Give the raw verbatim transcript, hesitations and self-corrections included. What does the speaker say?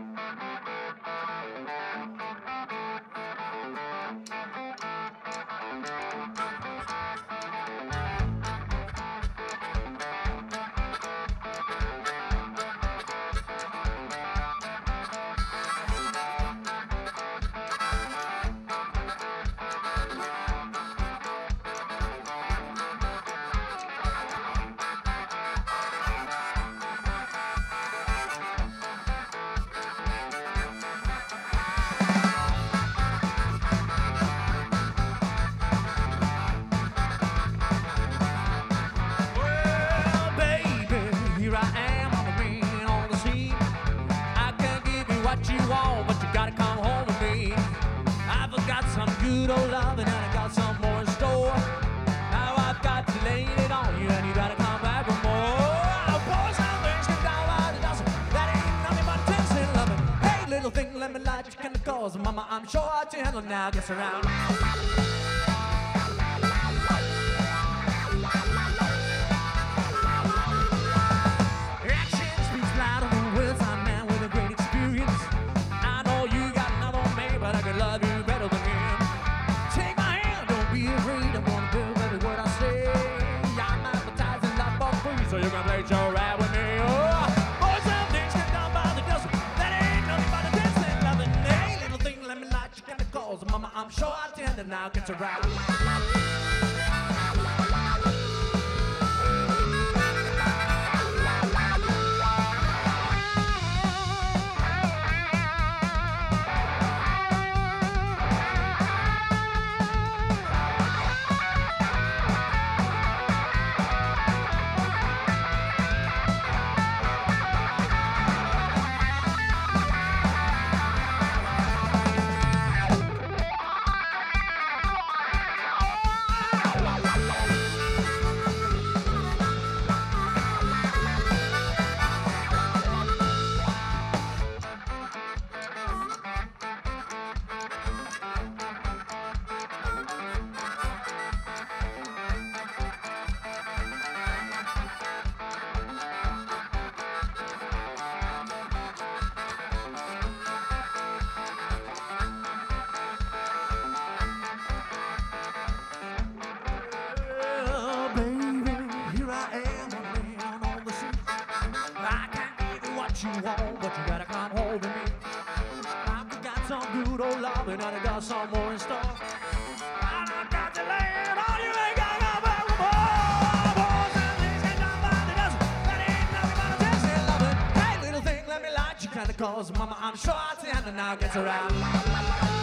Well, baby, here I am, I'm a man on the scene. I can give you what you want, but you gotta come home with me. I've got some good old loving and I got some more in store. Now I've got to lay it on you and you gotta come back for more. Boys, some things can go out and doesn't. That ain't nothing but attention loving. Hey, little thing, let me light you kind of cause. Mama, I'm sure how to handle now. Gets around. Action speaks louder than words. I'm a man with a great experience. I know you got another on me, but I can love you better than him. Take my hand, don't be afraid. I'm gonna do every word I say. I'm advertising life for free, so you can play your ride with me. Oh, boys, some things get done by the dozen. That ain't nothing but a dancing loving. Hey, little thing, let me light you kind of cause. Mama, I'm sure I'll tend to now get around. Well, baby, here I am, a man on the scene. I can't give you what you want, but you gotta come home with me. I've got some good old love and I got some more in store. And I got to lay it on you, ain't gotta go back for more. Boys and things get done by the dozen. That ain't nothing but a dancing loving. Hey, little thing, let me light you kind of cause. Mama, I'm sure I'll stand and now gets around.